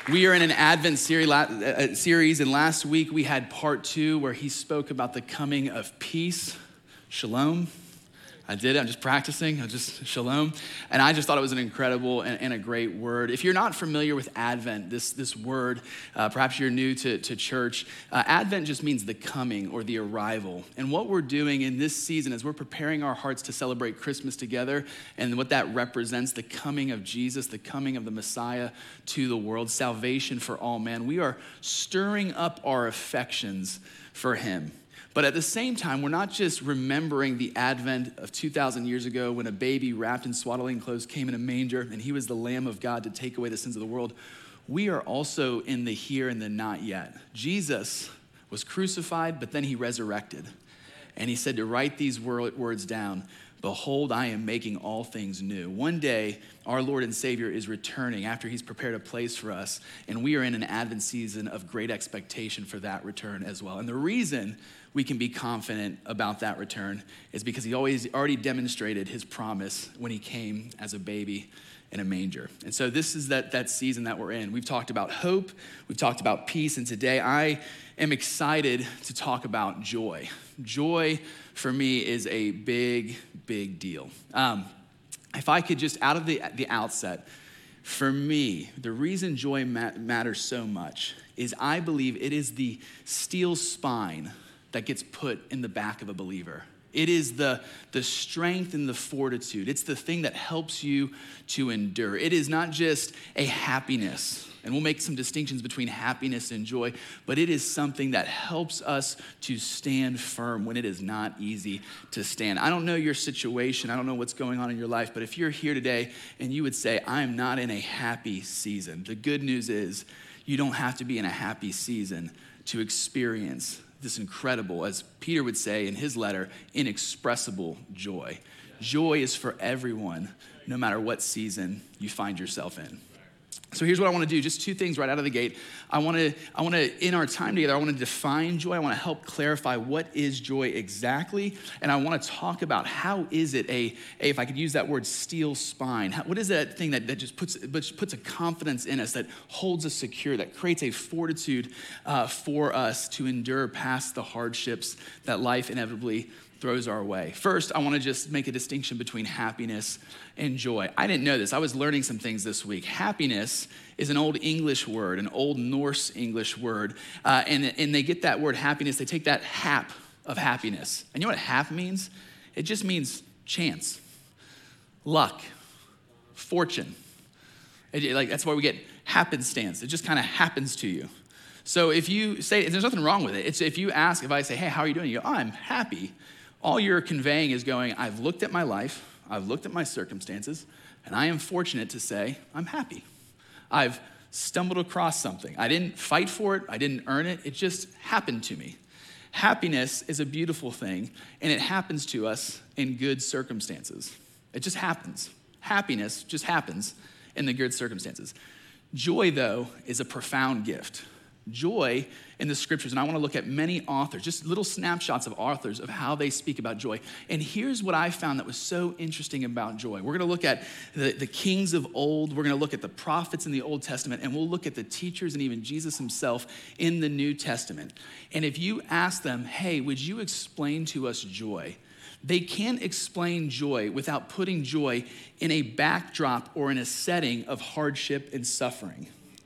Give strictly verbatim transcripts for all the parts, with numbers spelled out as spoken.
We are in an Advent series, and last week we had part two where he spoke about the coming of peace, shalom. I did it, I'm just practicing, I just shalom. And I just thought it was an incredible and, and a great word. If you're not familiar with Advent, this, this word, uh, perhaps you're new to, to church, uh, Advent just means the coming or the arrival. And what we're doing in this season is we're preparing our hearts to celebrate Christmas together, and what that represents, the coming of Jesus, the coming of the Messiah to the world, salvation for all men. We are stirring up our affections for him. But at the same time, we're not just remembering the advent of two thousand years ago when a baby wrapped in swaddling clothes came in a manger and he was the Lamb of God to take away the sins of the world. We are also in the here and the not yet. Jesus was crucified, but then he resurrected. And he said to write these words down. Behold, I am making all things new. One day, our Lord and Savior is returning after he's prepared a place for us, and we are in an Advent season of great expectation for that return as well. And the reason we can be confident about that return is because he always already demonstrated his promise when he came as a baby in a manger. And so this is that, that season that we're in. We've talked about hope, we've talked about peace, and today I am excited to talk about joy. Joy for me is a big, big deal. Um, if I could just out of the, the outset, for me, the reason joy ma- matters so much is I believe it is the steel spine that gets put in the back of a believer. It is the, the strength and the fortitude. It's the thing that helps you to endure. It is not just a happiness, and we'll make some distinctions between happiness and joy, but it is something that helps us to stand firm when it is not easy to stand. I don't know your situation. I don't know what's going on in your life, but if you're here today and you would say, I'm not in a happy season, the good news is you don't have to be in a happy season to experience this incredible, as Peter would say in his letter, inexpressible joy. Joy is for everyone, no matter what season you find yourself in. So here's what I want to do, just two things right out of the gate. I want to, I want to, in our time together, I want to define joy. I want to help clarify what is joy exactly. And I want to talk about how is it a, a if I could use that word, steel spine. How, what is that thing that, that just puts, puts a confidence in us, that holds us secure, that creates a fortitude uh, for us to endure past the hardships that life inevitably throws our way. First, I want to just make a distinction between happiness and joy. I didn't know this. I was learning some things this week. Happiness is an old English word, an old Norse English word. Uh, and, and they get that word happiness, they take that hap of happiness. And you know what hap means? It just means chance, luck, fortune. It, like that's why we get happenstance. It just kind of happens to you. So if you say, there's nothing wrong with it. It's if you ask, if I say, hey, how are you doing? You go, oh, I'm happy. All you're conveying is going, I've looked at my life, I've looked at my circumstances, and I am fortunate to say I'm happy. I've stumbled across something. I didn't fight for it, I didn't earn it, it just happened to me. Happiness is a beautiful thing, and it happens to us in good circumstances. It just happens. Happiness just happens in the good circumstances. Joy, though, is a profound gift. Joy in the scriptures, and I want to look at many authors, just little snapshots of authors of how they speak about joy. And here's what I found that was so interesting about joy. We're going to look at the, the kings of old, we're going to look at the prophets in the Old Testament, and we'll look at the teachers and even Jesus himself in the New Testament. And if you ask them, hey, would you explain to us joy? They can't explain joy without putting joy in a backdrop or in a setting of hardship and suffering.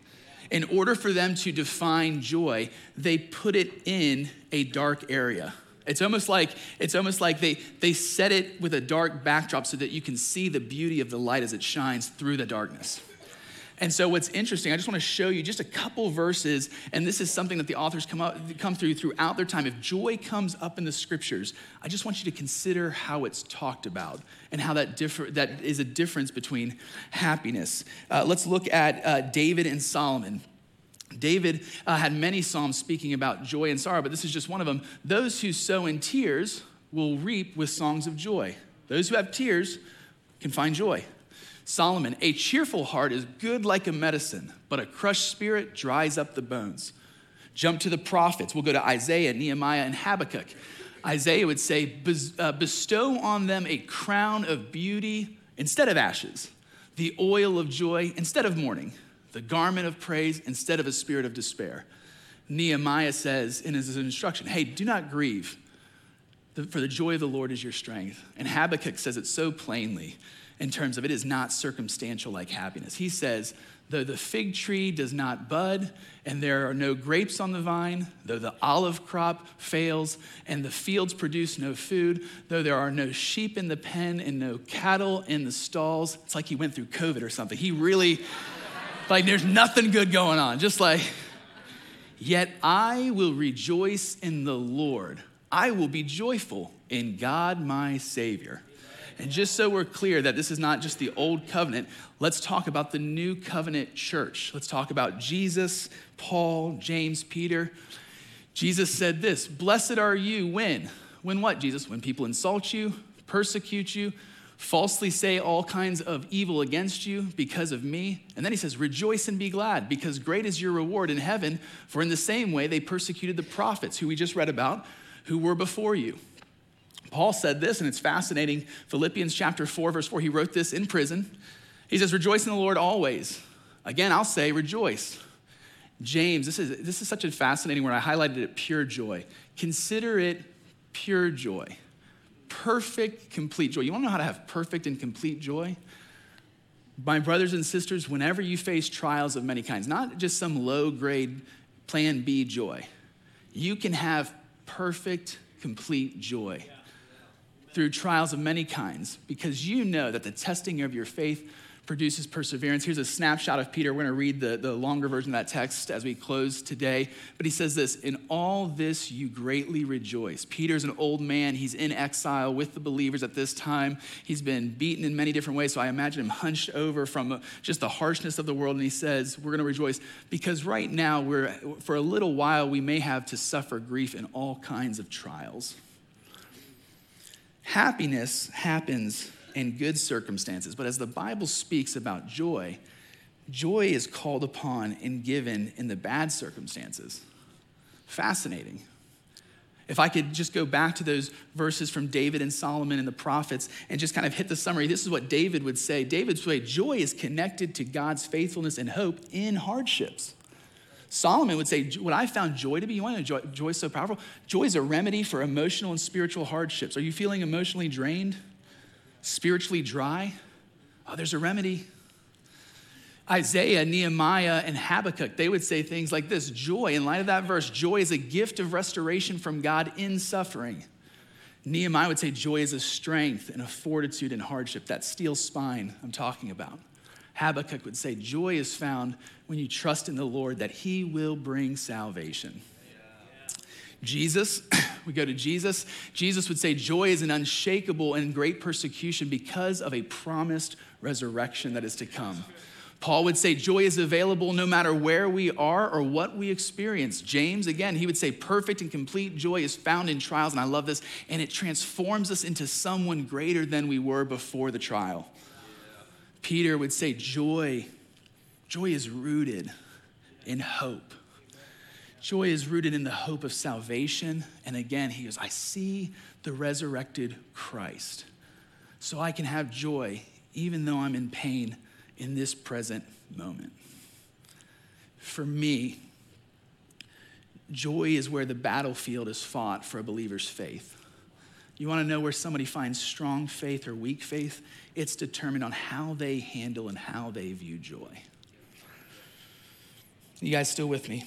In order for them to define joy, they put it in a dark area. It's almost like it's almost like they, they set it with a dark backdrop so that you can see the beauty of the light as it shines through the darkness. And so what's interesting, I just want to show you just a couple verses, and this is something that the authors come up, come through throughout their time. If joy comes up in the scriptures, I just want you to consider how it's talked about and how that differ, that is a difference between happiness. Uh, let's look at uh, David and Solomon. David uh, had many psalms speaking about joy and sorrow, but this is just one of them. Those who sow in tears will reap with songs of joy. Those who have tears can find joy. Solomon, a cheerful heart is good like a medicine, but a crushed spirit dries up the bones. Jump to the prophets. We'll go to Isaiah, Nehemiah, and Habakkuk. Isaiah would say, bestow on them a crown of beauty instead of ashes, the oil of joy instead of mourning, the garment of praise instead of a spirit of despair. Nehemiah says in his instruction, hey, do not grieve, for the joy of the Lord is your strength. And Habakkuk says it so plainly in terms of it is not circumstantial like happiness. He says, though the fig tree does not bud and there are no grapes on the vine, though the olive crop fails and the fields produce no food, though there are no sheep in the pen and no cattle in the stalls. It's like he went through COVID or something. He really, like there's nothing good going on. Just like, yet I will rejoice in the Lord. I will be joyful in God my Savior. And just so we're clear that this is not just the old covenant, let's talk about the new covenant church. Let's talk about Jesus, Paul, James, Peter. Jesus said this, blessed are you when? When what, Jesus? When people insult you, persecute you, falsely say all kinds of evil against you because of me. And then he says, rejoice and be glad, because great is your reward in heaven, for in the same way they persecuted the prophets who we just read about, who were before you. Paul said this, and it's fascinating. Philippians chapter four, verse four, he wrote this in prison. He says, rejoice in the Lord always. Again, I'll say rejoice. James, this is, this is such a fascinating word. I highlighted it, pure joy. Consider it pure joy. Perfect, complete joy. You want to know how to have perfect and complete joy? My brothers and sisters, whenever you face trials of many kinds, not just some low-grade plan B joy, you can have perfect, complete joy through trials of many kinds, because you know that the testing of your faith produces perseverance. Here's a snapshot of Peter. We're going to read the, the longer version of that text as we close today. But he says this, in all this you greatly rejoice. Peter's an old man. He's in exile with the believers at this time. He's been beaten in many different ways. So I imagine him hunched over from just the harshness of the world. And he says, we're going to rejoice because right now, we're for a little while, we may have to suffer grief in all kinds of trials. Happiness happens in good circumstances, but as the Bible speaks about joy, joy is called upon and given in the bad circumstances. Fascinating. If I could just go back to those verses from David and Solomon and the prophets and just kind of hit the summary, this is what David would say. David would say, joy is connected to God's faithfulness and hope in hardships. Solomon would say, what I found joy to be, you want to know joy, joy is so powerful? Joy is a remedy for emotional and spiritual hardships. Are you feeling emotionally drained? Spiritually dry? Oh, there's a remedy. Isaiah, Nehemiah, and Habakkuk, they would say things like this. Joy, in light of that verse, joy is a gift of restoration from God in suffering. Nehemiah would say joy is a strength and a fortitude in hardship, that steel spine I'm talking about. Habakkuk would say joy is found when you trust in the Lord that he will bring salvation. Yeah. Jesus, we go to Jesus. Jesus would say joy is an unshakable and great persecution because of a promised resurrection that is to come. Paul would say joy is available no matter where we are or what we experience. James, again, he would say perfect and complete joy is found in trials, and I love this, and it transforms us into someone greater than we were before the trial. Peter would say joy, joy is rooted in hope. Joy is rooted in the hope of salvation. And again, he goes, I see the resurrected Christ. So I can have joy even though I'm in pain in this present moment. For me, joy is where the battlefield is fought for a believer's faith. You want to know where somebody finds strong faith or weak faith? It's determined on how they handle and how they view joy. You guys still with me?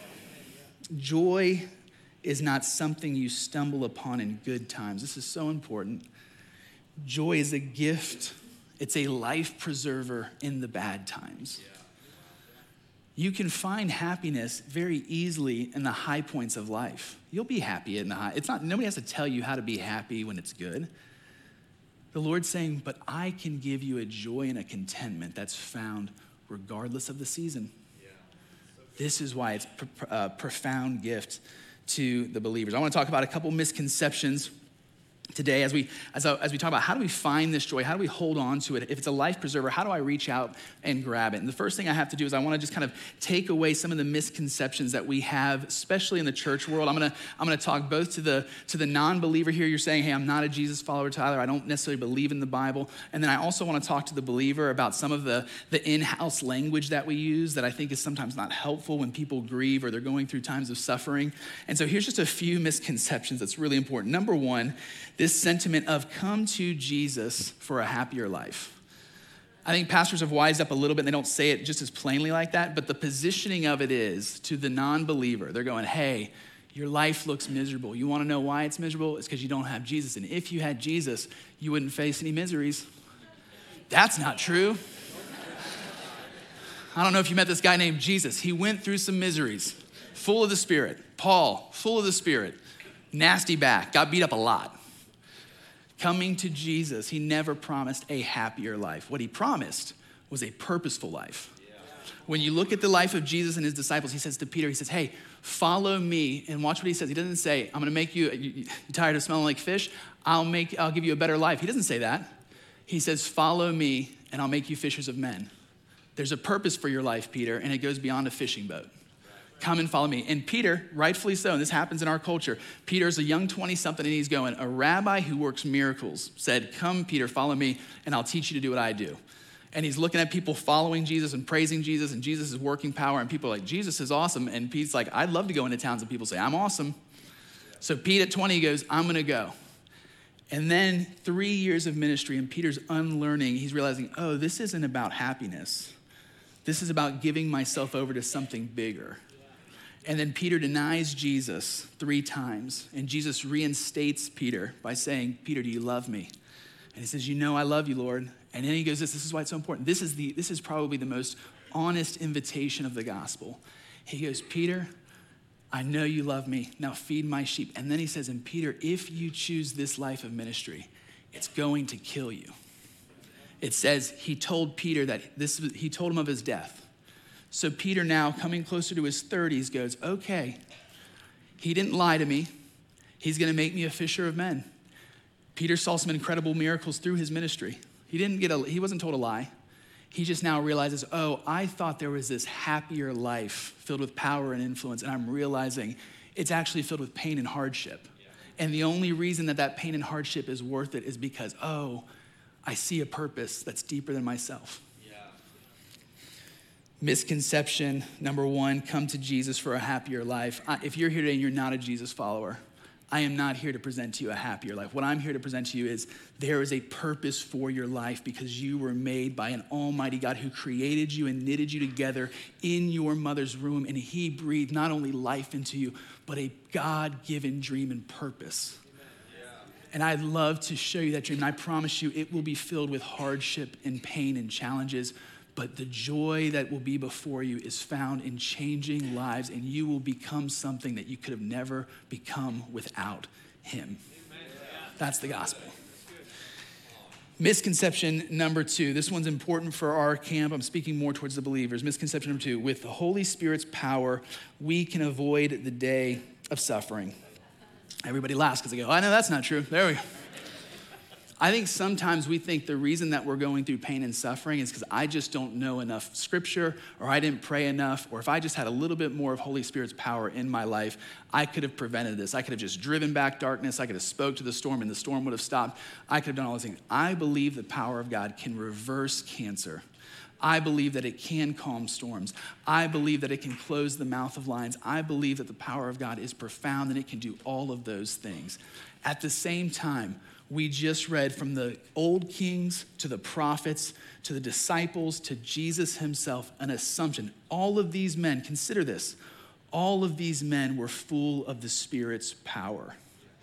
Joy is not something you stumble upon in good times. This is so important. Joy is a gift. It's a life preserver in the bad times. You can find happiness very easily in the high points of life. You'll be happy in the high. It's not, nobody has to tell you how to be happy when it's good. The Lord's saying, but I can give you a joy and a contentment that's found regardless of the season. Yeah. This is why it's a profound gift to the believers. I want to talk about a couple misconceptions today as we as, I, as we talk about how do we find this joy, how do we hold on to it? If it's a life preserver, how do I reach out and grab it? And the first thing I have to do is I want to just kind of take away some of the misconceptions that we have, especially in the church world. I'm gonna I'm gonna talk both to the to the non-believer here. You're saying, hey, I'm not a Jesus follower, Tyler. I don't necessarily believe in the Bible. And then I also want to talk to the believer about some of the the in-house language that we use that I think is sometimes not helpful when people grieve or they're going through times of suffering. And so here's just a few misconceptions that's really important. Number one, this sentiment of come to Jesus for a happier life. I think pastors have wised up a little bit and they don't say it just as plainly like that, but the positioning of it is to the non-believer. They're going, hey, your life looks miserable. You want to know why it's miserable? It's because you don't have Jesus. And if you had Jesus, you wouldn't face any miseries. That's not true. I don't know if you met this guy named Jesus. He went through some miseries, full of the Spirit. Paul, full of the Spirit, nasty back, got beat up a lot. Coming to Jesus, he never promised a happier life. What he promised was a purposeful life. Yeah. When you look at the life of Jesus and his disciples, he says to Peter, he says, hey, follow me. And watch what he says. He doesn't say, I'm gonna make you, you tired of smelling like fish? I'll make, I'll give you a better life. He doesn't say that. He says, follow me and I'll make you fishers of men. There's a purpose for your life, Peter, and it goes beyond a fishing boat. Come and follow me. And Peter, rightfully so, and this happens in our culture, Peter's a young twenty-something and he's going, a rabbi who works miracles said, come, Peter, follow me, and I'll teach you to do what I do. And he's looking at people following Jesus and praising Jesus, and Jesus is working power, and people are like, Jesus is awesome. And Pete's like, I'd love to go into towns and people say, I'm awesome. So Pete at twenty goes, I'm gonna go. And then three years of ministry, and Peter's unlearning, he's realizing, oh, this isn't about happiness. This is about giving myself over to something bigger. And then Peter denies Jesus three times. And Jesus reinstates Peter by saying, Peter, do you love me? And he says, you know I love you, Lord. And then he goes, this, this is why it's so important. This is the this is probably the most honest invitation of the gospel. He goes, Peter, I know you love me. Now feed my sheep. And then he says, and Peter, if you choose this life of ministry, it's going to kill you. It says he told Peter that this he told him of his death. So Peter now, coming closer to his thirties, goes, okay, he didn't lie to me. He's gonna make me a fisher of men. Peter saw some incredible miracles through his ministry. He didn't get a, he wasn't told a lie. He just now realizes, oh, I thought there was this happier life filled with power and influence, and I'm realizing it's actually filled with pain and hardship. Yeah. And the only reason that that pain and hardship is worth it is because, oh, I see a purpose that's deeper than myself. Misconception number one, come to Jesus for a happier life. If you're here today and you're not a Jesus follower, I am not here to present to you a happier life. What I'm here to present to you is there is a purpose for your life because you were made by an almighty God who created you and knitted you together in your mother's womb, and he breathed not only life into you, but a God-given dream and purpose. Yeah. And I'd love to show you that dream, and I promise you it will be filled with hardship and pain and challenges. But the joy that will be before you is found in changing lives, and you will become something that you could have never become without him. That's the gospel. Misconception number two. This one's important for our camp. I'm speaking more towards the believers. Misconception number two. With the Holy Spirit's power, we can avoid the day of suffering. Everybody laughs because they go, I know that's not true. There we go. I think sometimes we think the reason that we're going through pain and suffering is because I just don't know enough scripture, or I didn't pray enough, or if I just had a little bit more of Holy Spirit's power in my life, I could have prevented this. I could have just driven back darkness. I could have spoke to the storm and the storm would have stopped. I could have done all those things. I believe the power of God can reverse cancer. I believe that it can calm storms. I believe that it can close the mouth of lions. I believe that the power of God is profound and it can do all of those things. At the same time, we just read from the old kings to the prophets to the disciples to Jesus himself, an assumption. All of these men, consider this, all of these men were full of the Spirit's power.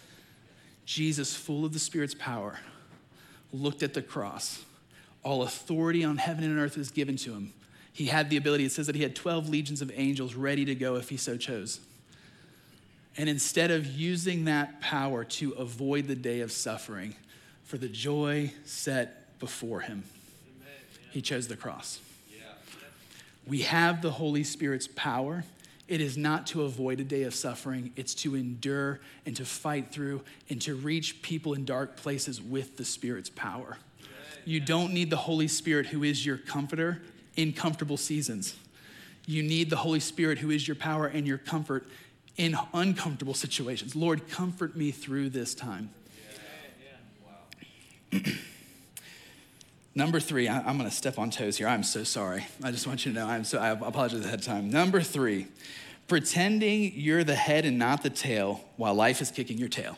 Jesus, full of the Spirit's power, looked at the cross. All authority on heaven and earth was given to him. He had the ability, it says that he had twelve legions of angels ready to go if he so chose. And instead of using that power to avoid the day of suffering, for the joy set before him, he chose the cross. We have the Holy Spirit's power It is not to avoid a day of suffering. It's to endure and to fight through and to reach people in dark places with the Spirit's power. You don't need the Holy Spirit, who is your comforter, in comfortable seasons. You need the Holy Spirit, who is your power and your comfort in uncomfortable situations. Lord, comfort me through this time. Yeah, yeah. Wow. Number three, I, I'm gonna step on toes here. I'm so sorry. I just want you to know, I'm so, I apologize ahead of time. Number three, pretending you're the head and not the tail while life is kicking your tail.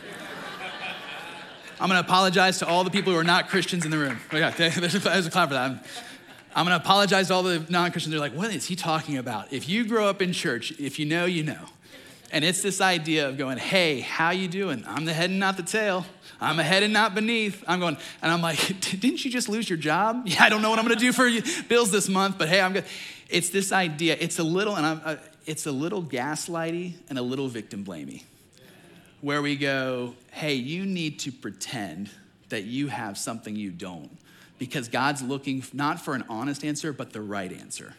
I'm gonna apologize to all the people who are not Christians in the room. Oh yeah, there's a, there's a clap for that. I'm, I'm gonna apologize to all the non-Christians. They're like, what is he talking about? If you grow up in church, if you know, you know. And it's this idea of going, hey, how you doing? I'm the head and not the tail. I'm ahead and not beneath. I'm going, and I'm like, didn't you just lose your job? Yeah, I don't know what I'm gonna do for you, bills this month, but hey, I'm good. It's this idea, it's a little, and I'm, uh, it's a little gaslighty and a little victim blamey, where we go, hey, you need to pretend that you have something you don't, because God's looking not for an honest answer, but the right answer.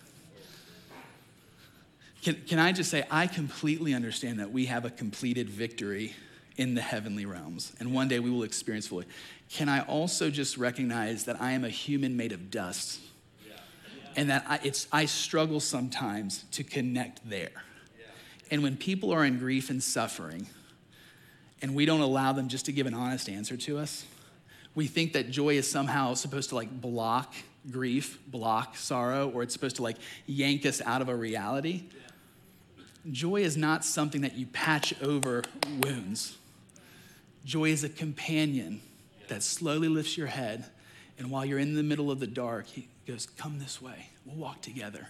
Can, can I just say, I completely understand that we have a completed victory in the heavenly realms, and one day we will experience fully. Can I also just recognize that I am a human made of dust, yeah. Yeah. and that I, it's, I struggle sometimes to connect there. Yeah. And when people are in grief and suffering, and we don't allow them just to give an honest answer to us, we think that joy is somehow supposed to like block grief, block sorrow, or it's supposed to like yank us out of a reality. Yeah. Joy is not something that you patch over wounds. Joy is a companion that slowly lifts your head, and while you're in the middle of the dark, he goes, come this way, we'll walk together.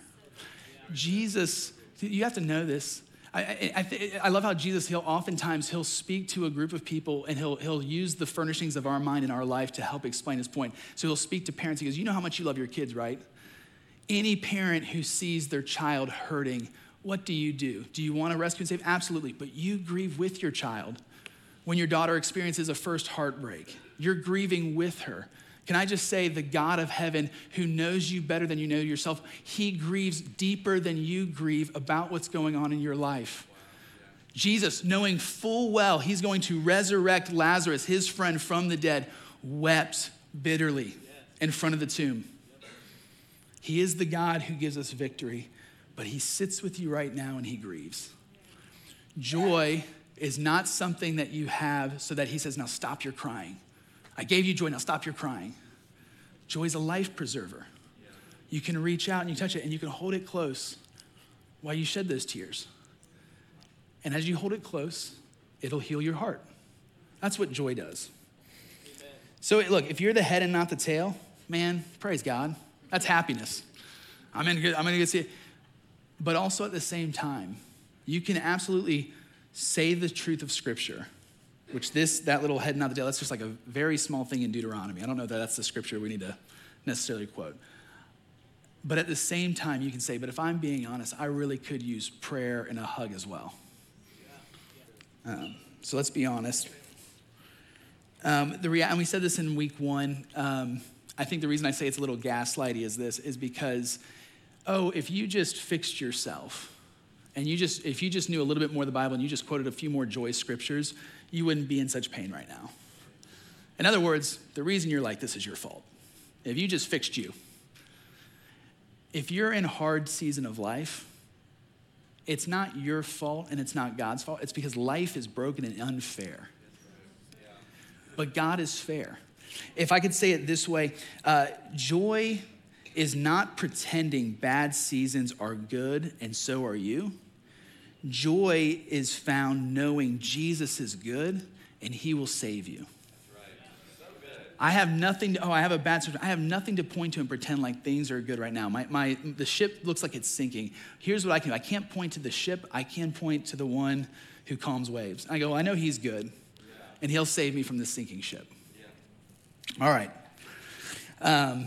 Jesus, you have to know this. I, I, I, I love how Jesus, he'll oftentimes, he'll speak to a group of people and he'll, he'll use the furnishings of our mind and our life to help explain his point. So he'll speak to parents, he goes, you know how much you love your kids, right? Any parent who sees their child hurting, what do you do? Do you want to rescue and save? Absolutely, but you grieve with your child. When your daughter experiences a first heartbreak, you're grieving with her. Can I just say, the God of heaven, who knows you better than you know yourself, he grieves deeper than you grieve about what's going on in your life. Jesus, knowing full well he's going to resurrect Lazarus, his friend, from the dead, wept bitterly in front of the tomb. He is the God who gives us victory, but he sits with you right now and he grieves. Joy is not something that you have so that he says, now stop your crying. I gave you joy, now stop your crying. Joy is a life preserver. You can reach out and you touch it and you can hold it close while you shed those tears. And as you hold it close, it'll heal your heart. That's what joy does. Amen. So look, if you're the head and not the tail, man, praise God. That's happiness. I'm in good, I'm gonna go see it. But also at the same time, you can absolutely say the truth of Scripture, which this, that little head and not the tail, that's just like a very small thing in Deuteronomy. I don't know that that's the scripture we need to necessarily quote. But at the same time, you can say, but if I'm being honest, I really could use prayer and a hug as well. Um, so let's be honest. Um, the rea- and we said this in week one. Um, I think the reason I say it's a little gaslighty is this, is because, oh, if you just fixed yourself, and you just, if you just knew a little bit more of the Bible and you just quoted a few more joy scriptures, you wouldn't be in such pain right now. In other words, the reason you're like this is your fault. If you just fixed you. If you're in a hard season of life, it's not your fault and it's not God's fault. It's because life is broken and unfair. But God is fair. If I could say it this way, uh, joy is not pretending bad seasons are good and so are you. Joy is found knowing Jesus is good and he will save you. That's right. So good. I have nothing to, oh, I have a bad situation. I have nothing to point to and pretend like things are good right now. My, my, the ship looks like it's sinking. Here's what I can do. I can't point to the ship. I can point to the one who calms waves. I go, I know he's good yeah. and he'll save me from this sinking ship. Yeah. All right. Um,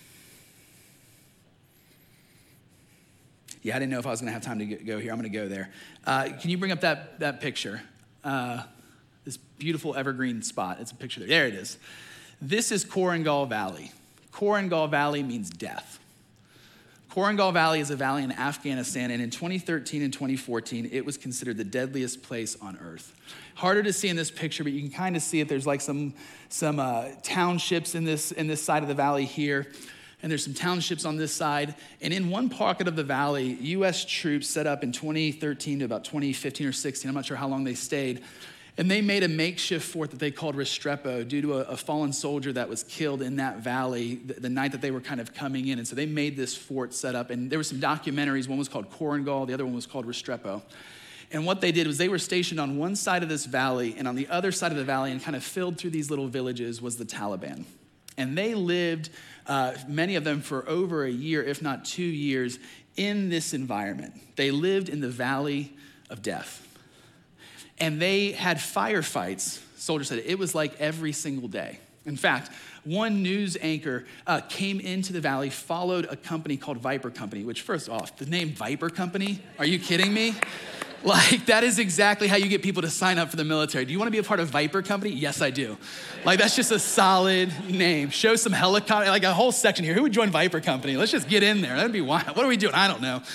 Yeah, I didn't know if I was going to have time to go here. I'm going to go there. Uh, can you bring up that, that picture? Uh, this beautiful evergreen spot. It's a picture there. There it is. This is Korengal Valley. Korengal Valley means death. Korengal Valley is a valley in Afghanistan, and in twenty thirteen and twenty fourteen, it was considered the deadliest place on earth. Harder to see in this picture, but you can kind of see it. There's like some, some uh, townships in this, in this side of the valley here, and there's some townships on this side. And in one pocket of the valley, U S troops set up in twenty thirteen to about twenty fifteen or sixteen, I'm not sure how long they stayed, and they made a makeshift fort that they called Restrepo due to a, a fallen soldier that was killed in that valley the, the night that they were kind of coming in. And so they made this fort set up. And there were some documentaries. One was called Korengal. The other one was called Restrepo. And what they did was they were stationed on one side of this valley, and on the other side of the valley and kind of filled through these little villages was the Taliban. And they lived, uh, many of them for over a year, if not two years, in this environment. They lived in the valley of death. And they had firefights. Soldiers said it was like every single day. In fact, one news anchor uh, came into the valley, followed a company called Viper Company, which first off, the name Viper Company, are you kidding me? Like, that is exactly how you get people to sign up for the military. Do you want to be a part of Viper Company? Yes, I do. Like, that's just a solid name. Show some helicopter, like a whole section here. Who would join Viper Company? Let's just get in there. That'd be wild. What are we doing? I don't know.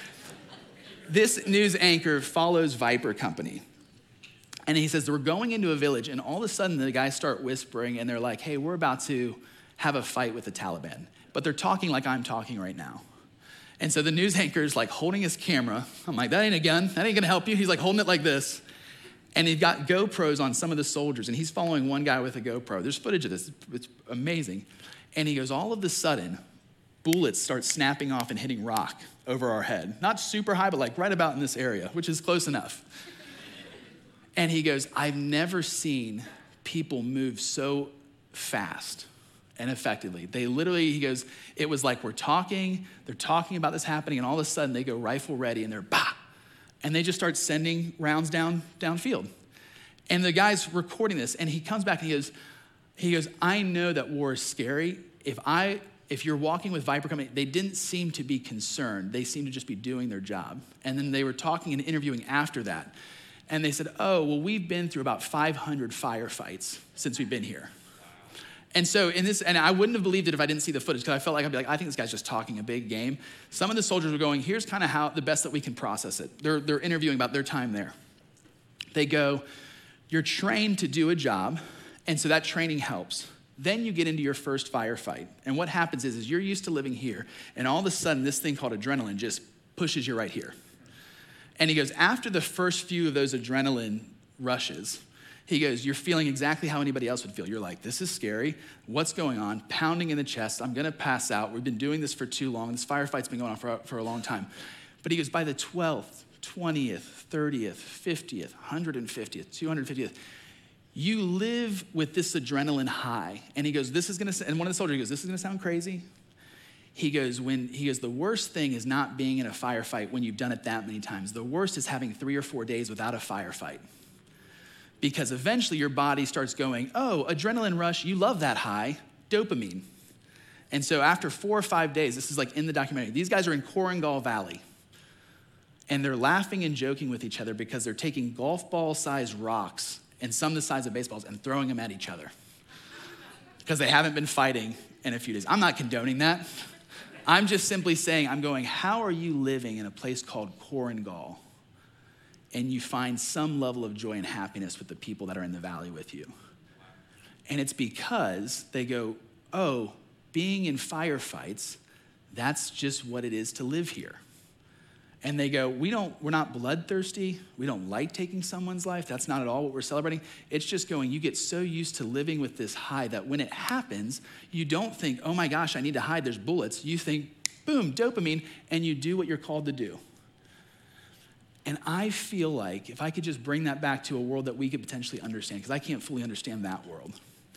This news anchor follows Viper Company. And he says, we're going into a village, and all of a sudden the guys start whispering, and they're like, hey, we're about to have a fight with the Taliban. But they're talking like I'm talking right now. And so the news anchor's like holding his camera. I'm like, that ain't a gun. That ain't gonna help you. He's like holding it like this. And he's got GoPros on some of the soldiers, and he's following one guy with a GoPro. There's footage of this. It's amazing. And he goes, all of a sudden, bullets start snapping off and hitting rock over our head. Not super high, but like right about in this area, which is close enough. And he goes, I've never seen people move so fast and effectively. They literally, he goes, it was like we're talking, they're talking about this happening, and all of a sudden they go rifle ready and they're bah, and they just start sending rounds down downfield. And the guy's recording this, and he comes back and he goes, he goes, I know that war is scary. If I, if you're walking with Viper Company, they didn't seem to be concerned. They seemed to just be doing their job. And then they were talking and interviewing after that. And they said, oh, well, we've been through about five hundred firefights since we've been here. And so in this, and I wouldn't have believed it if I didn't see the footage, because I felt like I'd be like, I think this guy's just talking a big game. Some of the soldiers were going, here's kind of how the best that we can process it. They're, they're interviewing about their time there. They go, you're trained to do a job, and so that training helps. Then you get into your first firefight. And what happens is, is you're used to living here, and all of a sudden this thing called adrenaline just pushes you right here. And he goes, after the first few of those adrenaline rushes, he goes, you're feeling exactly how anybody else would feel. You're like, this is scary. What's going on? Pounding in the chest. I'm gonna pass out. We've been doing this for too long. This firefight's been going on for, for a long time. But he goes, by the twelfth, twentieth, thirtieth, fiftieth, one hundred fiftieth, two hundred fiftieth, you live with this adrenaline high. And he goes, this is gonna, and one of the soldiers goes, this is gonna sound crazy. He goes, when he goes, the worst thing is not being in a firefight when you've done it that many times. The worst is having three or four days without a firefight. Because eventually your body starts going, oh, adrenaline rush, you love that high, dopamine. And so after four or five days, this is like in the documentary, these guys are in Korengal Valley, and they're laughing and joking with each other because they're taking golf ball-sized rocks and some the size of baseballs and throwing them at each other because they haven't been fighting in a few days. I'm not condoning that. I'm just simply saying, I'm going, how are you living in a place called Korengal, and you find some level of joy and happiness with the people that are in the valley with you? And it's because they go, oh, being in firefights, that's just what it is to live here. And they go, we don't, we're not bloodthirsty. We don't like taking someone's life. That's not at all what we're celebrating. It's just going, you get so used to living with this high that when it happens, you don't think, oh my gosh, I need to hide, there's bullets. You think, boom, dopamine, and you do what you're called to do. And I feel like if I could just bring that back to a world that we could potentially understand, because I can't fully understand that world.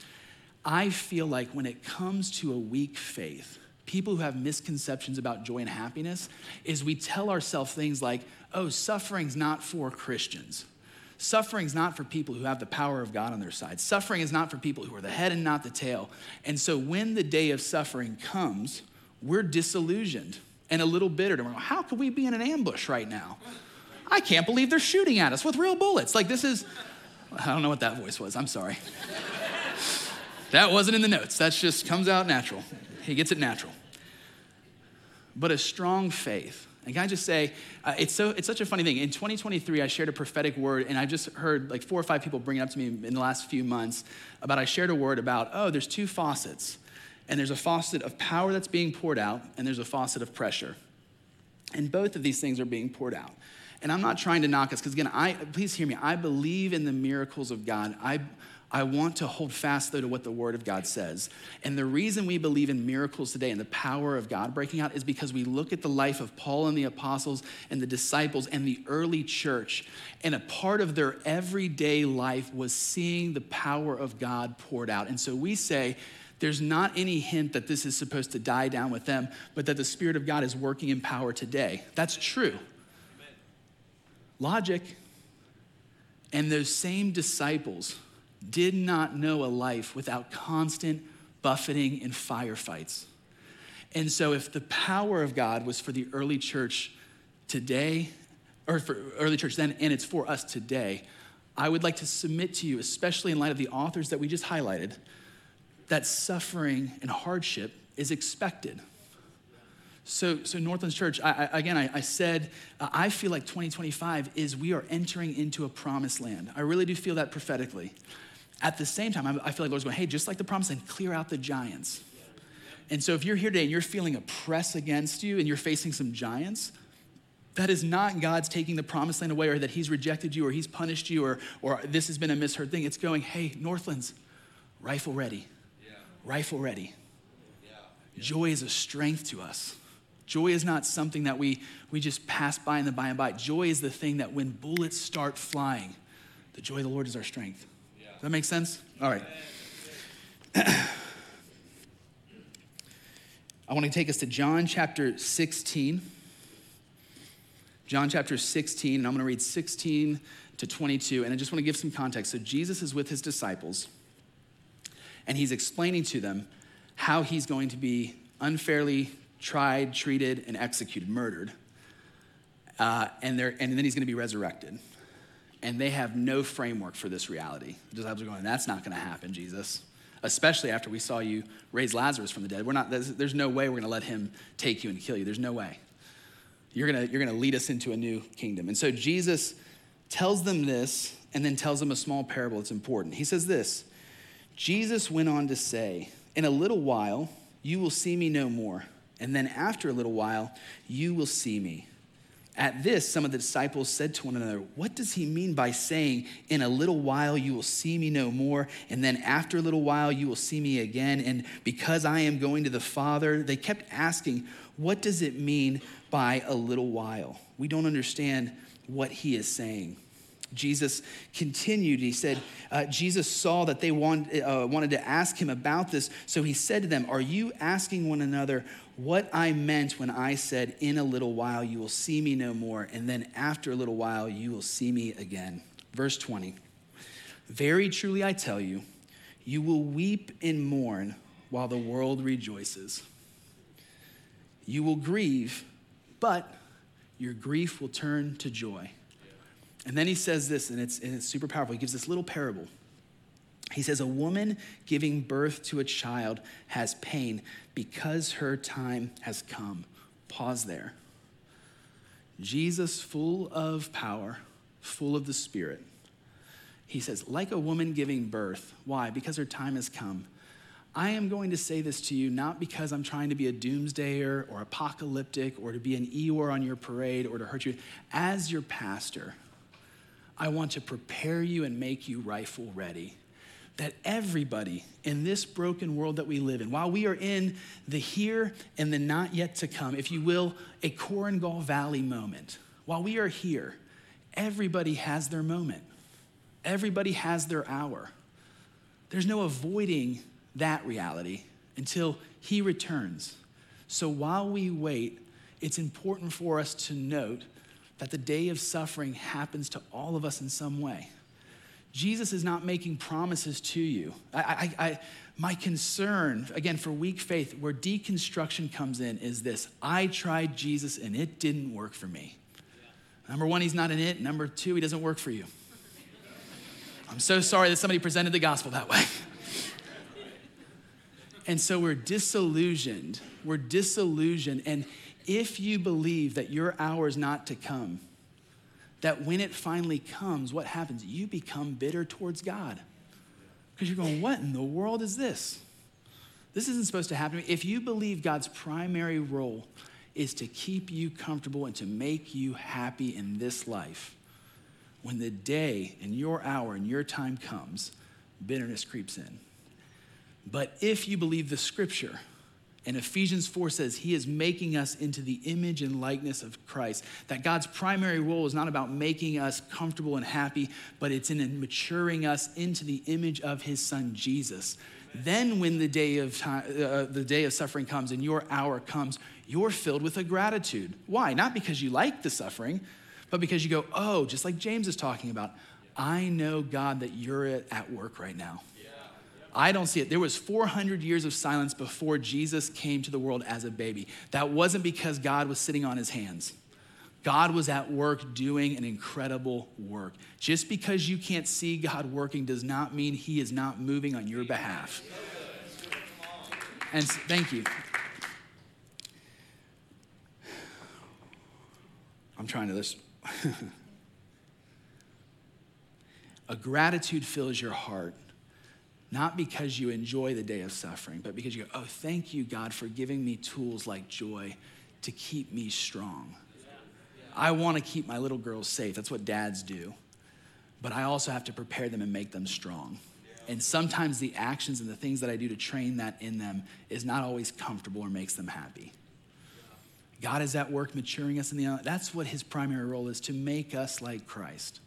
I feel like when it comes to a weak faith, people who have misconceptions about joy and happiness, is we tell ourselves things like, oh, suffering's not for Christians. Suffering's not for people who have the power of God on their side. Suffering is not for people who are the head and not the tail. And so when the day of suffering comes, we're disillusioned and a little bitter. And we're like, how could we be in an ambush right now? I can't believe they're shooting at us with real bullets. Like this is, I don't know what that voice was. I'm sorry. That wasn't in the notes. That just comes out natural. He gets it natural. but a strong faith. And can I just say, uh, it's so it's such a funny thing. In twenty twenty-three, I shared a prophetic word, and I just heard like four or five people bring it up to me in the last few months about I shared a word about, oh, there's two faucets. And there's a faucet of power that's being poured out, and there's a faucet of pressure. And both of these things are being poured out. And I'm not trying to knock us, because again, I please hear me, I believe in the miracles of God. I I want to hold fast, though, to what the Word of God says. And the reason we believe in miracles today and the power of God breaking out is because we look at the life of Paul and the apostles and the disciples and the early church, and a part of their everyday life was seeing the power of God poured out. And so we say, there's not any hint that this is supposed to die down with them, but that the Spirit of God is working in power today. That's true. Amen. Logic. And those same disciples did not know a life without constant buffeting and firefights. And so if the power of God was for the early church today, or for early church then, and it's for us today, I would like to submit to you, especially in light of the authors that we just highlighted, that suffering and hardship is expected. So, so Northlands Church, I, I, again, I, I said, uh, I feel like twenty twenty-five is we are entering into a promised land. I really do feel that prophetically. At the same time, I, I feel like Lord's going, hey, just like the promised land, clear out the giants. And so if you're here today and you're feeling a press against you and you're facing some giants, that is not God's taking the promised land away, or that he's rejected you, or he's punished you, or, or this has been a misheard thing. It's going, hey, Northlands, rifle ready. Rifle ready. Yeah. Yeah. Joy is a strength to us. Joy is not something that we, we just pass by in the by and by. Joy is the thing that when bullets start flying, the joy of the Lord is our strength. Yeah. Does that make sense? All right. I want to take us to John chapter sixteen. John chapter sixteen, and I'm going to read sixteen to twenty-two, and I just want to give some context. So Jesus is with his disciples, and he's explaining to them how he's going to be unfairly tried, treated, and executed, murdered. Uh, and, they're, and then he's going to be resurrected. And they have no framework for this reality. The disciples are going, that's not going to happen, Jesus. Especially after we saw you raise Lazarus from the dead. We're not. There's, there's no way we're going to let him take you and kill you. There's no way. You're going to you're going to lead us into a new kingdom. And so Jesus tells them this, and then tells them a small parable. It's important. He says this. Jesus went on to say, in a little while, you will see me no more. And then after a little while, you will see me. At this, some of the disciples said to one another, what does he mean by saying, in a little while, you will see me no more, and then after a little while, you will see me again? And because I am going to the Father, they kept asking, what does it mean by a little while? We don't understand what he is saying. Jesus continued. He said, uh, Jesus saw that they want, uh, wanted to ask him about this. So he said to them, are you asking one another what I meant when I said, in a little while you will see me no more, and then after a little while you will see me again? Verse twenty, very truly I tell you, you will weep and mourn while the world rejoices. You will grieve, but your grief will turn to joy. And then he says this, and it's, and it's super powerful. He gives this little parable. He says, a woman giving birth to a child has pain because her time has come. Pause there. Jesus, full of power, full of the Spirit. He says, like a woman giving birth. Why? Because her time has come. I am going to say this to you, not because I'm trying to be a doomsdayer or apocalyptic or to be an Eeyore on your parade or to hurt you. As your pastor, I want to prepare you and make you rifle ready. That everybody in this broken world that we live in, while we are in the here and the not yet to come, if you will, a Korengal Valley moment, while we are here, everybody has their moment. Everybody has their hour. There's no avoiding that reality until he returns. So while we wait, it's important for us to note that the day of suffering happens to all of us in some way. Jesus is not making promises to you. I, I, I, my concern, again, for weak faith, where deconstruction comes in is this. I tried Jesus and it didn't work for me. Yeah. Number one, he's not in it. Number two, he doesn't work for you. I'm so sorry that somebody presented the gospel that way. And so we're disillusioned. We're disillusioned. And if you believe that your hour is not to come, that when it finally comes, what happens? You become bitter towards God. Because you're going, what in the world is this? This isn't supposed to happen to me. If you believe God's primary role is to keep you comfortable and to make you happy in this life, when the day and your hour and your time comes, bitterness creeps in. But if you believe the scripture, and Ephesians four says he is making us into the image and likeness of Christ, that God's primary role is not about making us comfortable and happy, but it's in maturing us into the image of his son, Jesus. Then when the day of time, uh, the day of suffering comes and your hour comes, you're filled with a gratitude. Why? Not because you like the suffering, but because you go, oh, just like James is talking about, I know, God, that you're at work right now. I don't see it. There was four hundred years of silence before Jesus came to the world as a baby. That wasn't because God was sitting on his hands. God was at work doing an incredible work. Just because you can't see God working does not mean he is not moving on your behalf. And thank you. I'm trying to listen. A gratitude fills your heart. Not because you enjoy the day of suffering, but because you go, oh, thank you, God, for giving me tools like joy to keep me strong. I want to keep my little girls safe. That's what dads do. But I also have to prepare them and make them strong. And sometimes the actions and the things that I do to train that in them is not always comfortable or makes them happy. God is at work maturing us in the, that's what his primary role is, to make us like Christ.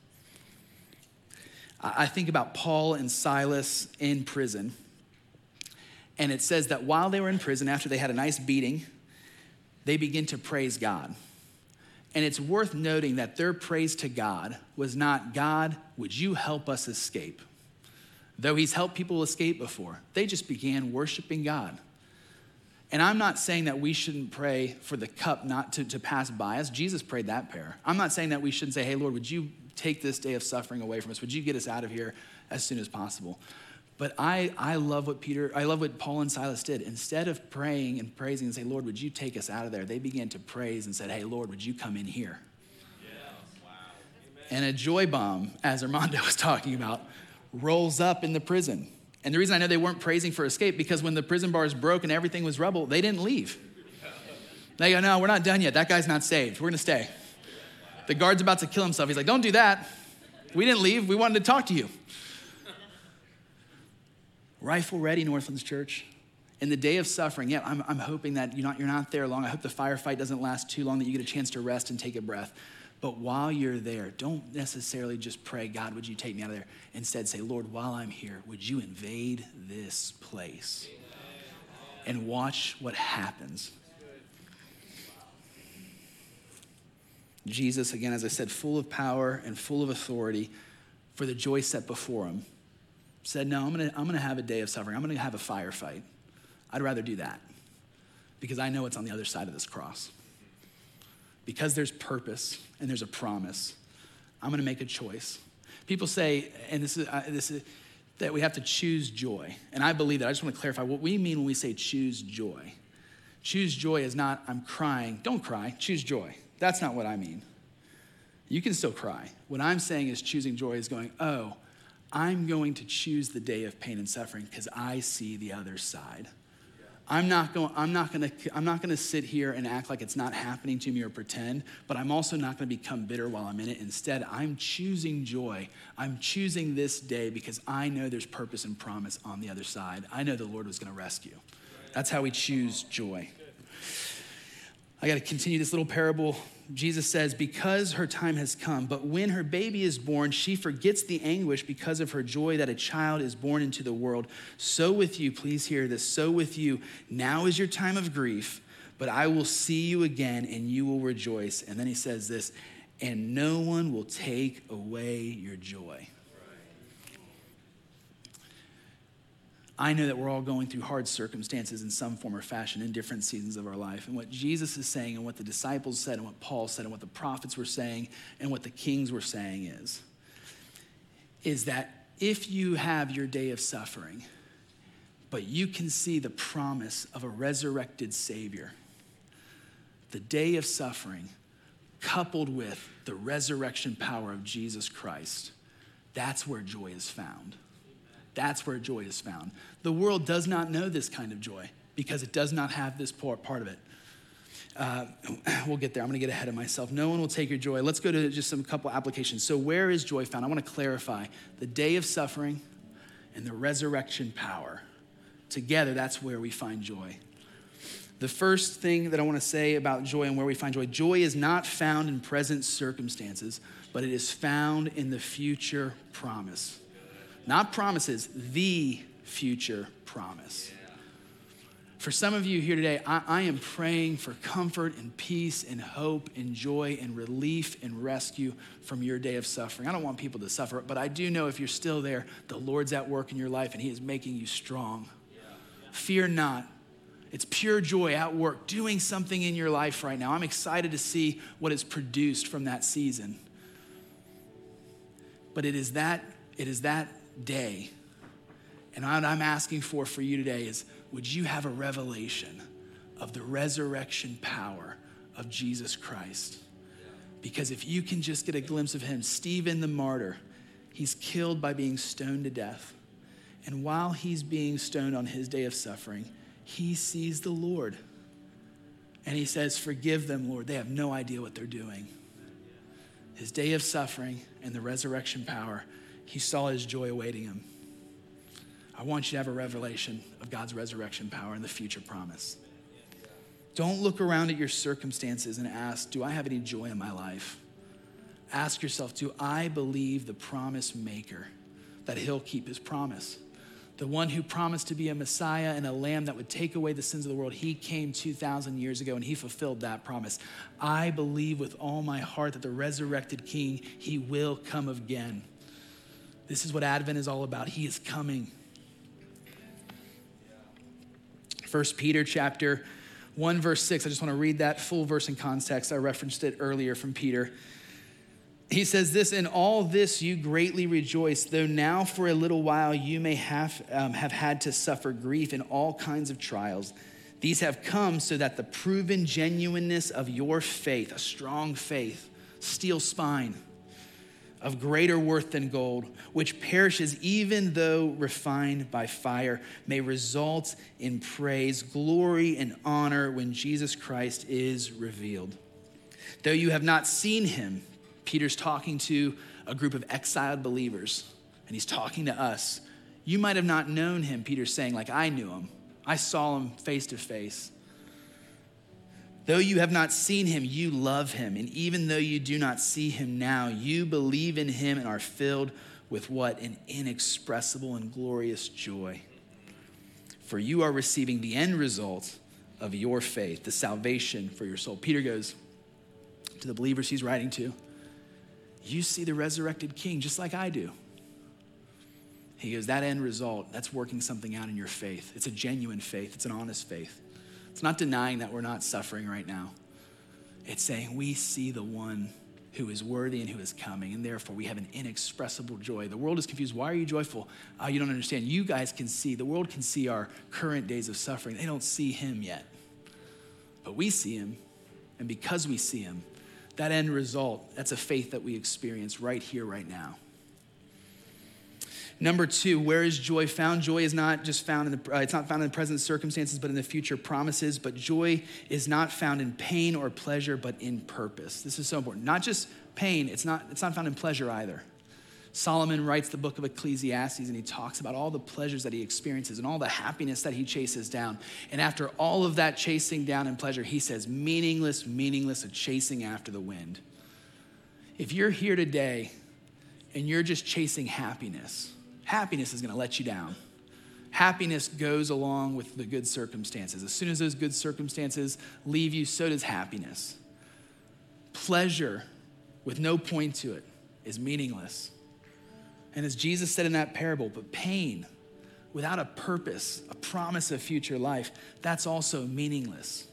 I think about Paul and Silas in prison. And it says that while they were in prison, after they had a nice beating, they begin to praise God. And it's worth noting that their praise to God was not, God, would you help us escape? Though he's helped people escape before, they just began worshiping God. And I'm not saying that we shouldn't pray for the cup not to, to pass by us. Jesus prayed that prayer. I'm not saying that we shouldn't say, hey, Lord, would you take this day of suffering away from us? Would you get us out of here as soon as possible? But I, I love what Peter, I love what Paul and Silas did. Instead of praying and praising and say, Lord, would you take us out of there? They began to praise and said, hey, Lord, would you come in here? Yeah. Wow. And a joy bomb, as Armando was talking about, rolls up in the prison. And the reason I know they weren't praising for escape, because when the prison bars broke and everything was rubble, they didn't leave. They go, no, we're not done yet. That guy's not saved. We're going to stay. The guard's about to kill himself. He's like, don't do that. We didn't leave. We wanted to talk to you. Rifle ready, Northlands Church. In the day of suffering, yeah, I'm, I'm hoping that you're not, you're not there long. I hope the firefight doesn't last too long, that you get a chance to rest and take a breath. But while you're there, don't necessarily just pray, God, would you take me out of there? Instead, say, Lord, while I'm here, would you invade this place? And watch what happens. Jesus, again, as I said, full of power and full of authority, for the joy set before him, said, no, I'm gonna, I'm gonna have a day of suffering. I'm gonna have a firefight. I'd rather do that because I know it's on the other side of this cross. Because there's purpose and there's a promise, I'm gonna make a choice. People say, and this is, uh, this is that we have to choose joy. And I believe that. I just wanna clarify what we mean when we say choose joy. Choose joy is not, I'm crying. Don't cry, choose joy. That's not what I mean. You can still cry. What I'm saying is choosing joy is going, oh, I'm going to choose the day of pain and suffering because I see the other side. I'm not going, I'm not going to, I'm not going to sit here and act like it's not happening to me or pretend, but I'm also not going to become bitter while I'm in it. Instead, I'm choosing joy. I'm choosing this day because I know there's purpose and promise on the other side. I know the Lord was going to rescue. That's how we choose joy. I got to continue this little parable. Jesus says, because her time has come, but when her baby is born, she forgets the anguish because of her joy that a child is born into the world. So with you, please hear this, so with you, now is your time of grief, but I will see you again and you will rejoice. And then he says this, and no one will take away your joy. I know that we're all going through hard circumstances in some form or fashion in different seasons of our life. And what Jesus is saying and what the disciples said and what Paul said and what the prophets were saying and what the kings were saying is, is that if you have your day of suffering, but you can see the promise of a resurrected Savior, the day of suffering coupled with the resurrection power of Jesus Christ, that's where joy is found. That's where joy is found. The world does not know this kind of joy because it does not have this part of it. Uh, we'll get there. I'm going to get ahead of myself. No one will take your joy. Let's go to just some couple applications. So where is joy found? I want to clarify the day of suffering and the resurrection power. Together, that's where we find joy. The first thing that I want to say about joy and where we find joy, joy is not found in present circumstances, but it is found in the future promise. Not promises, the future promise. For some of you here today, I, I am praying for comfort and peace and hope and joy and relief and rescue from your day of suffering. I don't want people to suffer, but I do know if you're still there, the Lord's at work in your life and he is making you strong. Fear not. It's pure joy at work, doing something in your life right now. I'm excited to see what is produced from that season. But it is that, it is that day. And what I'm asking for for you today is, would you have a revelation of the resurrection power of Jesus Christ? Because if you can just get a glimpse of him, Stephen the martyr, he's killed by being stoned to death. And while he's being stoned on his day of suffering, he sees the Lord. And he says, forgive them, Lord. They have no idea what they're doing. His day of suffering and the resurrection power, he saw his joy awaiting him. I want you to have a revelation of God's resurrection power and the future promise. Don't look around at your circumstances and ask, do I have any joy in my life? Ask yourself, do I believe the promise maker that he'll keep his promise? The one who promised to be a Messiah and a lamb that would take away the sins of the world, he came two thousand years ago and he fulfilled that promise. I believe with all my heart that the resurrected King, he will come again. This is what Advent is all about. He is coming. First Peter chapter one, verse six. I just want to read that full verse in context. I referenced it earlier from Peter. He says this, in all this you greatly rejoice, though now for a little while you may have, um, have had to suffer grief in all kinds of trials. These have come so that the proven genuineness of your faith, a strong faith, steel spine, of greater worth than gold, which perishes even though refined by fire, may result in praise, glory, and honor when Jesus Christ is revealed. Though you have not seen him, Peter's talking to a group of exiled believers, and he's talking to us. You might have not known him, Peter's saying, like I knew him. I saw him face to face. Though you have not seen him, you love him. And even though you do not see him now, you believe in him and are filled with what? An inexpressible and glorious joy. For you are receiving the end result of your faith, the salvation for your soul. Peter goes to the believers he's writing to, you see the resurrected King just like I do. He goes, that end result, that's working something out in your faith. It's a genuine faith. It's an honest faith. It's not denying that we're not suffering right now. It's saying we see the one who is worthy and who is coming, and therefore we have an inexpressible joy. The world is confused. Why are you joyful? Uh, you don't understand. You guys can see, the world can see our current days of suffering. They don't see him yet. But we see him, and because we see him, that end result, that's a faith that we experience right here, right now. Number two, where is joy found? Joy is not just found in the, uh, it's not found in the present circumstances, but in the future promises. But joy is not found in pain or pleasure, but in purpose. This is so important. Not just pain, it's not, it's not found in pleasure either. Solomon writes the book of Ecclesiastes, and he talks about all the pleasures that he experiences and all the happiness that he chases down. And after all of that chasing down and pleasure, he says, meaningless, meaningless, a chasing after the wind. If you're here today and you're just chasing happiness, happiness is going to let you down. Happiness goes along with the good circumstances. As soon as those good circumstances leave you, so does happiness. Pleasure with no point to it is meaningless. And as Jesus said in that parable, but pain without a purpose, a promise of future life, that's also meaningless.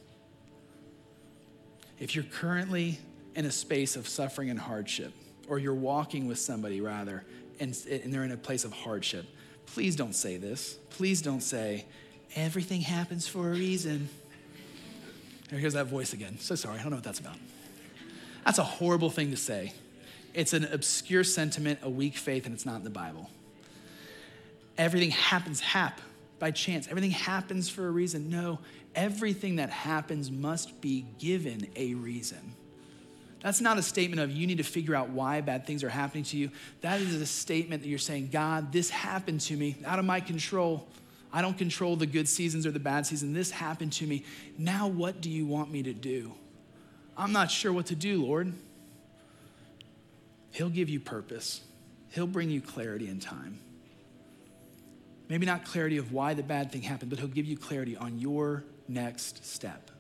If you're currently in a space of suffering and hardship, or you're walking with somebody rather, and, and they're in a place of hardship, please don't say this. Please don't say, everything happens for a reason. Here's that voice again. So sorry, I don't know what that's about. That's a horrible thing to say. It's an obscure sentiment, a weak faith, and it's not in the Bible. Everything happens hap by chance. Everything happens for a reason. No, everything that happens must be given a reason. That's not a statement of you need to figure out why bad things are happening to you. That is a statement that you're saying, God, this happened to me, out of my control. I don't control the good seasons or the bad seasons. This happened to me. Now what do you want me to do? I'm not sure what to do, Lord. He'll give you purpose. He'll bring you clarity in time. Maybe not clarity of why the bad thing happened, but he'll give you clarity on your next step.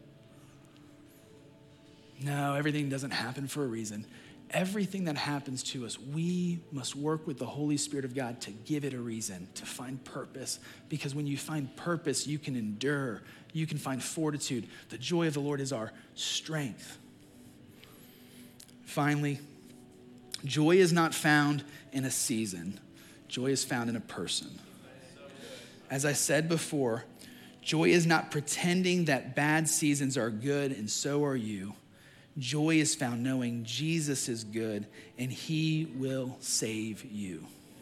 No, everything doesn't happen for a reason. Everything that happens to us, we must work with the Holy Spirit of God to give it a reason, to find purpose. Because when you find purpose, you can endure. You can find fortitude. The joy of the Lord is our strength. Finally, joy is not found in a season. Joy is found in a person. As I said before, joy is not pretending that bad seasons are good and so are you. Joy is found knowing Jesus is good and he will save you.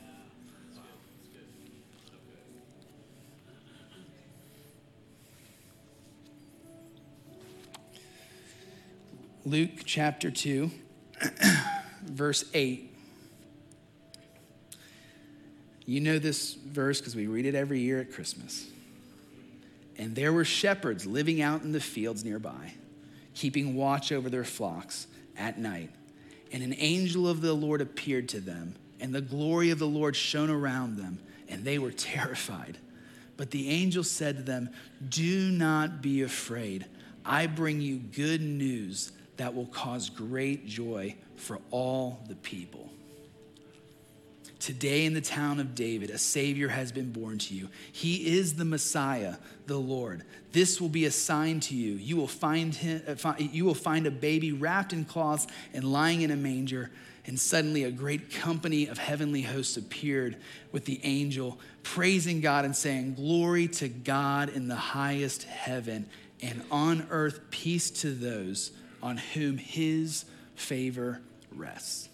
Luke chapter two, verse eight. You know this verse because we read it every year at Christmas. And there were shepherds living out in the fields nearby, keeping watch over their flocks at night. And an angel of the Lord appeared to them, and the glory of the Lord shone around them, and they were terrified. But the angel said to them, do not be afraid. I bring you good news that will cause great joy for all the people. Today in the town of David, a Savior has been born to you. He is the Messiah, the Lord. This will be a sign to you. You will find him, you will find a baby wrapped in cloths and lying in a manger. And suddenly a great company of heavenly hosts appeared with the angel, praising God and saying, glory to God in the highest heaven, and on earth peace to those on whom his favor rests.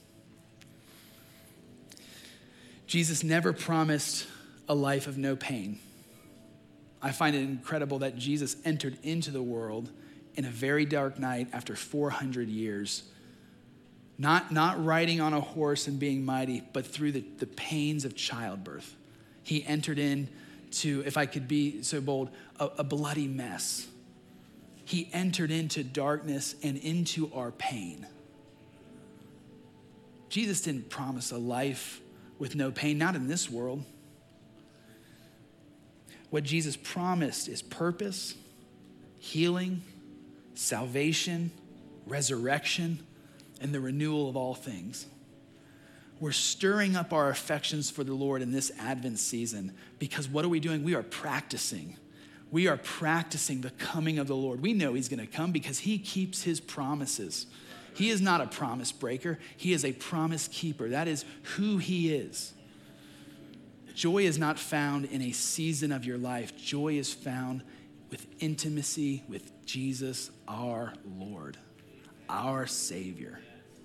Jesus never promised a life of no pain. I find it incredible that Jesus entered into the world in a very dark night after four hundred years, not, not riding on a horse and being mighty, but through the, the pains of childbirth. He entered into, if I could be so bold, a, a bloody mess. He entered into darkness and into our pain. Jesus didn't promise a life with no pain, not in this world. What Jesus promised is purpose, healing, salvation, resurrection, and the renewal of all things. We're stirring up our affections for the Lord in this Advent season because what are we doing? We are practicing. We are practicing the coming of the Lord. We know he's going to come because he keeps his promises. He is not a promise breaker. He is a promise keeper. That is who he is. Joy is not found in a season of your life. Joy is found with intimacy with Jesus, our Lord, our Savior.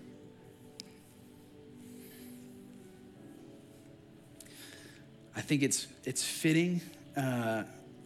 I think it's it's fitting. Uh,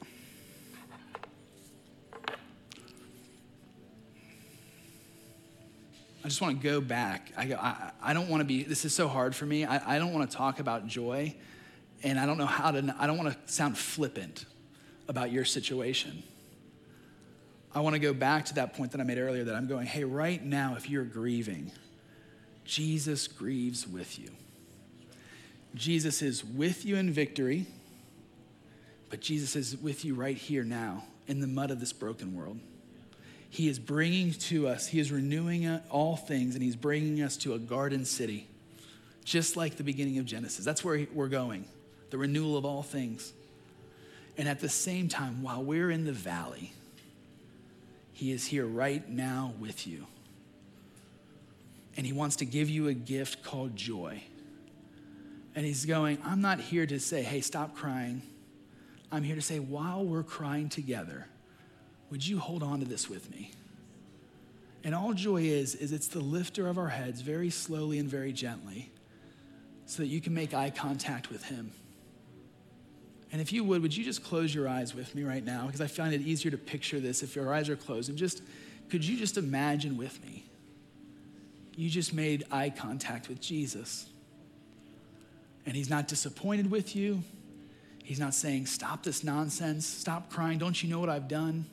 I just want to go back. I, I, I don't want to be, this is so hard for me. I, I don't want to talk about joy, and I don't know how to, I don't want to sound flippant about your situation. I want to go back to that point that I made earlier that I'm going, hey, right now, if you're grieving, Jesus grieves with you. Jesus is with you in victory, but Jesus is with you right here now in the mud of this broken world. He is bringing to us, he is renewing all things, and he's bringing us to a garden city, just like the beginning of Genesis. That's where we're going, the renewal of all things. And at the same time, while we're in the valley, he is here right now with you. And he wants to give you a gift called joy. And he's going, I'm not here to say, hey, stop crying. I'm here to say, while we're crying together, would you hold on to this with me? And all joy is, is it's the lifter of our heads very slowly and very gently so that you can make eye contact with him. And if you would, would you just close your eyes with me right now? Because I find it easier to picture this if your eyes are closed. And just, could you just imagine with me? You just made eye contact with Jesus. And he's not disappointed with you. He's not saying, stop this nonsense. Stop crying. Don't you know what I've done?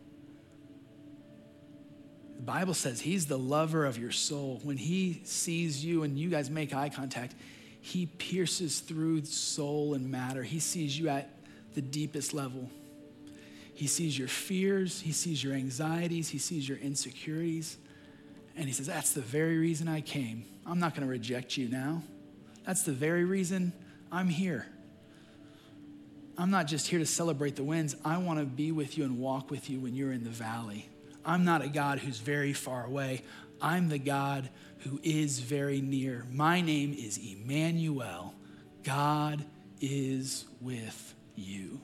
The Bible says he's the lover of your soul. When he sees you and you guys make eye contact, he pierces through soul and matter. He sees you at the deepest level. He sees your fears. He sees your anxieties. He sees your insecurities. And he says, that's the very reason I came. I'm not going to reject you now. That's the very reason I'm here. I'm not just here to celebrate the wins. I want to be with you and walk with you when you're in the valley. I'm not a God who's very far away. I'm the God who is very near. My name is Emmanuel. God is with you.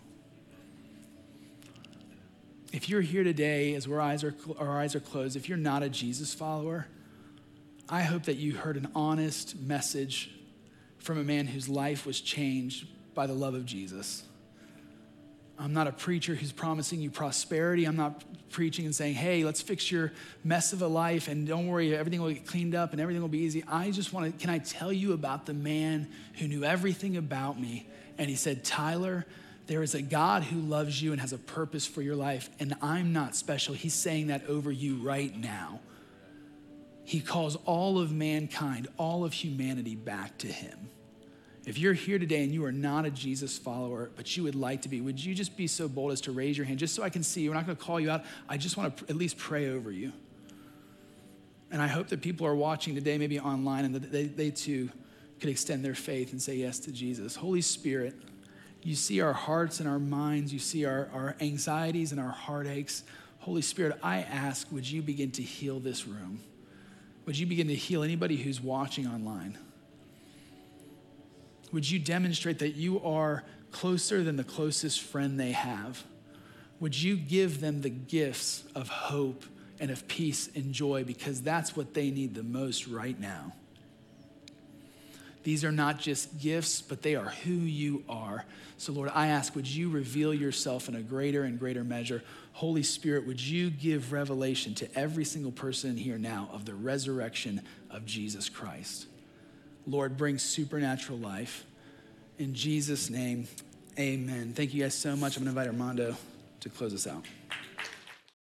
If you're here today as our eyes are, our eyes are closed, if you're not a Jesus follower, I hope that you heard an honest message from a man whose life was changed by the love of Jesus. I'm not a preacher who's promising you prosperity. I'm not preaching and saying, hey, let's fix your mess of a life and don't worry, everything will get cleaned up and everything will be easy. I just want to, can I tell you about the man who knew everything about me? And he said, Tyler, there is a God who loves you and has a purpose for your life, and I'm not special. He's saying that over you right now. He calls all of mankind, all of humanity back to him. If you're here today and you are not a Jesus follower, but you would like to be, would you just be so bold as to raise your hand just so I can see you? We're not going to call you out. I just want to at least pray over you. And I hope that people are watching today, maybe online, and that they, they too could extend their faith and say yes to Jesus. Holy Spirit, you see our hearts and our minds. You see our, our anxieties and our heartaches. Holy Spirit, I ask, would you begin to heal this room? Would you begin to heal anybody who's watching online? Would you demonstrate that you are closer than the closest friend they have? Would you give them the gifts of hope and of peace and joy, because that's what they need the most right now? These are not just gifts, but they are who you are. So Lord, I ask, would you reveal yourself in a greater and greater measure? Holy Spirit, would you give revelation to every single person here now of the resurrection of Jesus Christ? Lord, bring supernatural life. In Jesus' name, amen. Thank you guys so much. I'm going to invite Armando to close us out.